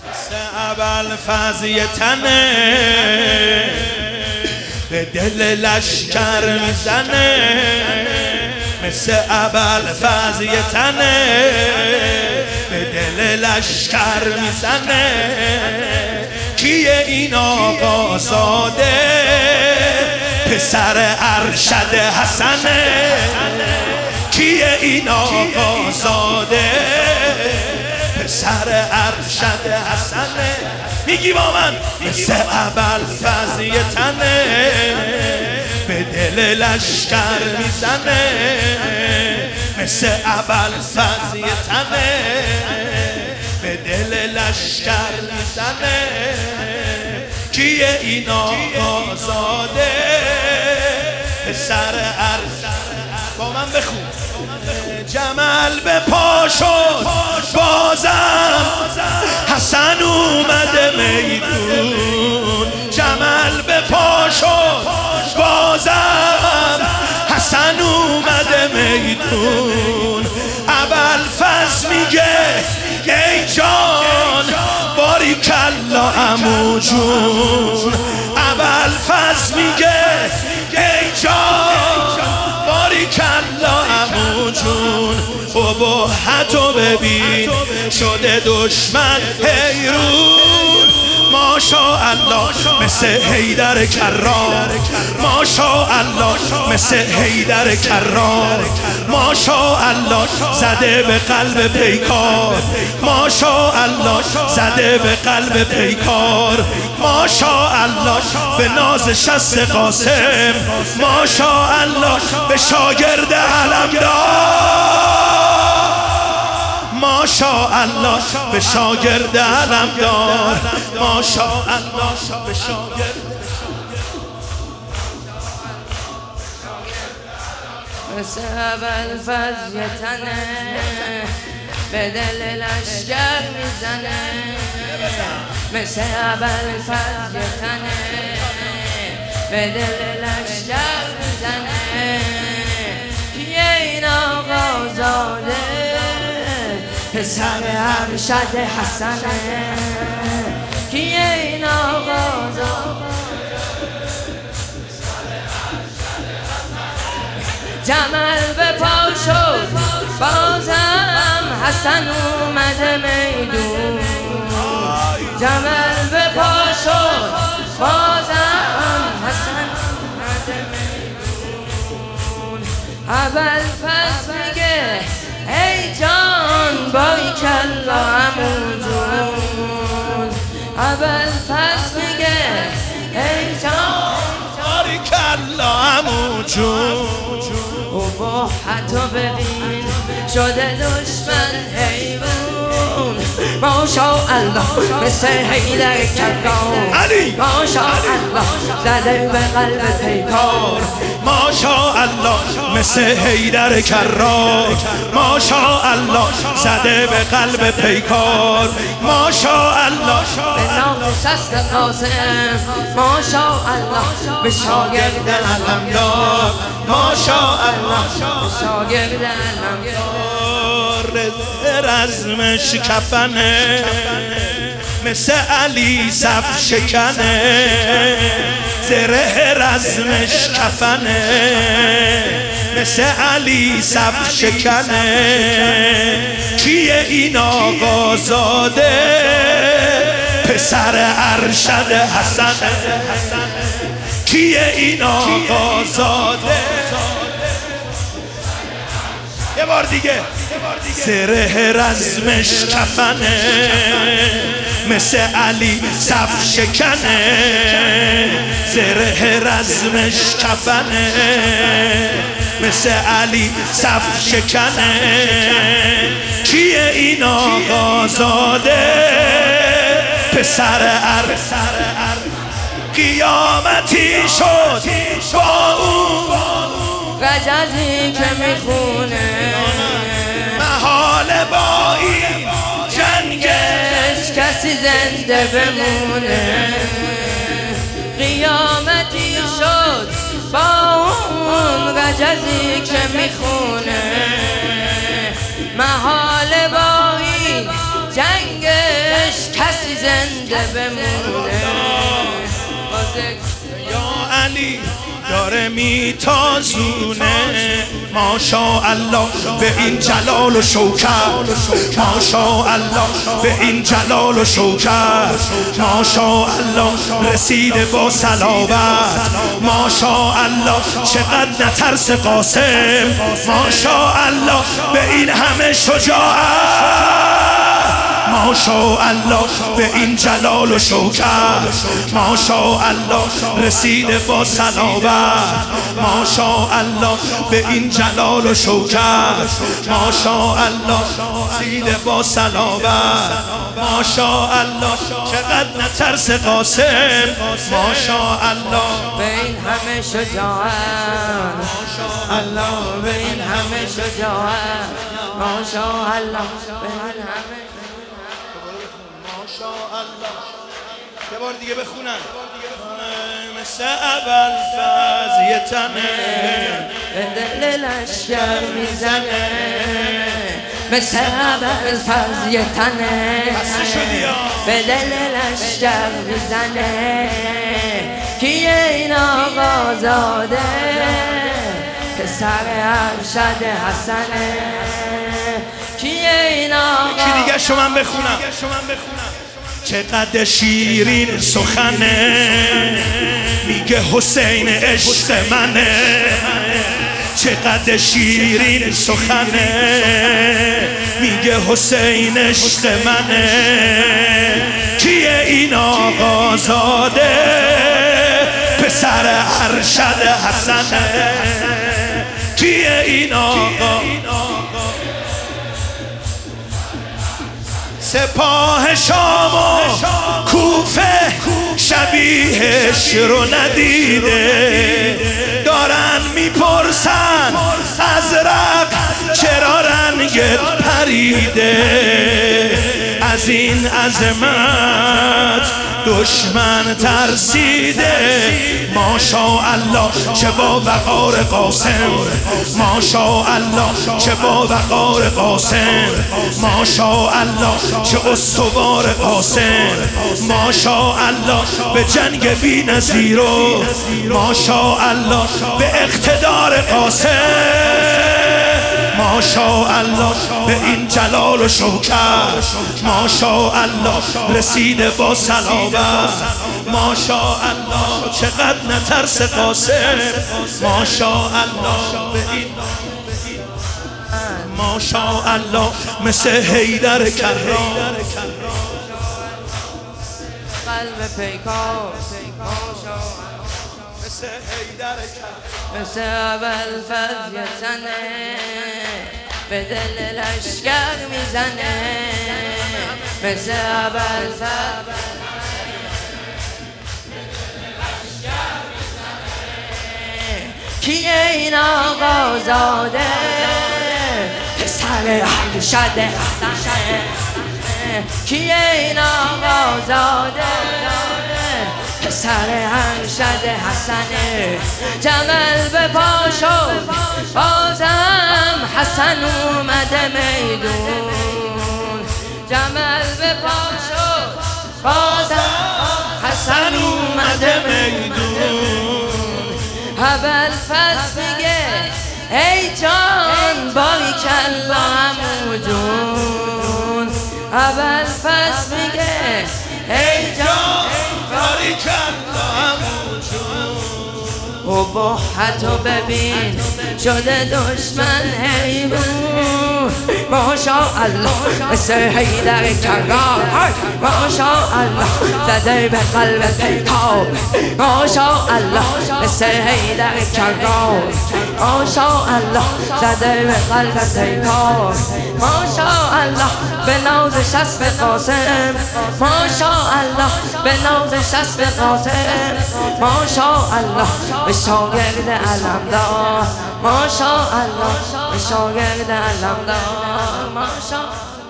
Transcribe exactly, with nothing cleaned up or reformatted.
مثل ابوالفضل تنه به دل لشکر میزنه، مثل ابوالفضل تنه به دل لشکر میزنه. کیه این آقا زاده پسر ارشد حسنه؟ کیه این آقا زاده پسر ارشد حسنه؟ میگی با من مثل ابوالفضل تنه به دل لشکر میزنه، مثل ابوالفضل تنه به دل لشکر میزنه. کیه این آقا زاده پسر ارشد؟ با من بخون. جمل به پا شد بازم حسن اومده میدون، جمل به پا شد بازم حسن اومده میدون. ابوالفضل میگه ای جان باریکلا عمو جون، ابوالفضل میگه ای جان باریکلا عمو جون. ابهتو ببین شده دشمن حیرون، ماشاءالله مثل حیدر کرار، ماشاءالله مثل حیدر کرار، ماشاءالله زده به قلب پیکار، ماشاءالله زده به قلب پیکار، ماشاءالله به ناز شست قاسم، ماشاءالله به شاگرد علمدار، ماشاءالله به شاگرد علمدار، ماشاءالله به شاگرد. مثل ابوالفضل تنه به دل لشکر میزنه، مثل ابوالفضل تنه به دل لشکر میزنه. کیه این آقا زاده پسر ارشد حسنه؟ کیه این آقا زاده؟ جمل به پا شد بازم حسن اومده میدون، جمل به پا شد بازم حسن اومده میدون. ابوالفضل میگه ای جان باریکلا عمو جون، ابوالفضل میگه ای جان باریکلا عمو جون. ابهتو ببین شده دشمن حیرون، ماشاءالله مثل حیدر کرار، ماشاءالله زده به قلب پیکار، ماشاءالله مثل حیدر کرار، ماشاءالله زده به قلب پیکار، ماشاءالله به نام شست قاسم، ماشاءالله به شاگرد علمدار، ماشاءالله به شاگرد علمدار. رزمش کفنه مثل علی صف شکنه، زره رزمش کفنه مثل علی صف شکنه. کیه این آقا زاده پسر ارشد حسنه؟ کیه این آقا زاده؟ یه بار دیگه. زره رزمش کفنه مثل علی صف شکنه، زره رزمش کفنه مثل علی صف شکنه. کیه این آقا زاده پسر ار؟ قیامتی شد با اون رجزی که میخونه، محال با این جنگش کسی زنده بمونه. قیامتی شد با اون رجزی که میخونه، محال با این جنگش کسی زنده بمونه یا علی داره میتازونه ماشاءالله به این جلال و شوکت ماشاءالله به این جلال و شوکت ماشاءالله رسیده با صلابت ماشاءالله چقدر نترس قاسم ماشاءالله به این همه شجاعت ماشاءالله به این جلال و شوکت ماشاءالله رسیده با صلابت ماشاءالله به این جلال و شوکت ماشاءالله رسیده با صلابت ماشاءالله چقدر نترس قاسم ماشاءالله به این همه شجاعت ماشاءالله به این همه شجاعت ماشاءالله به این همه ماشاءالله یه بار دیگه بخونن مثل اول فضیه تنه به دل لشکر میزنه مثل اول فضیه تنه به دل لشکر میزنه کیه این آقا زاده پسر ارشد حسنه کیه این آقا کی دیگه شما من بخونم چقدر شیرین سخنه میگه حسین عشق منه چقدر شیرین سخنه میگه حسین عشق منه کیه این آقا زاده پسر ارشد حسنه کیه این آقا سپاه شام و کوفه شبیهش رو ندیده دارن میپرسن از رق چرا رنگت پریده از این عظمت دشمن ترسیده ماشاءالله چه با وقار قاسم ماشاءالله چه با وقار قاسم ماشاءالله چه استوار قاسم ماشاءالله به جنگ بی نظیر و ماشاءالله به اقتدار قاسم ماشاءالله به این جلال و شوکت ماشاءالله رسیده با صلابت ماشاءالله چقدر نترس قاسم ماشاءالله به این ماشاءالله مثل حیدر کرام قلب پیکار مثل حیدر کرام مثل اول فضیه تنه به دل لشکر میزنه مثل اول فضیه کیه این آقا زاده پسر ارشد حسنه کیه این آقا زاده پسر ارشد حسنه جمل به پاشو بازم حسن اومده میدون جمل به پاشو بازم حسن اومده میدون ابوالفضل میگه ای جان باریکلا عمو جون ابوالفضل میگه ای جان باریکلا عمو جون ابهتو ببین شده دشمن حیوان ماشاءالله مثل حیدر کرام ماشاءالله زده به قلب پیکار ماشاءالله مثل حیدر کرام ماشاءالله زده به قلب پیکار ماشاءالله به ناز شست قاسم ماشاءالله به ناز شست قاسم ماشاءالله به شاگرد علمدار ماشاءالله به شاگرد علمدار ماشاءالله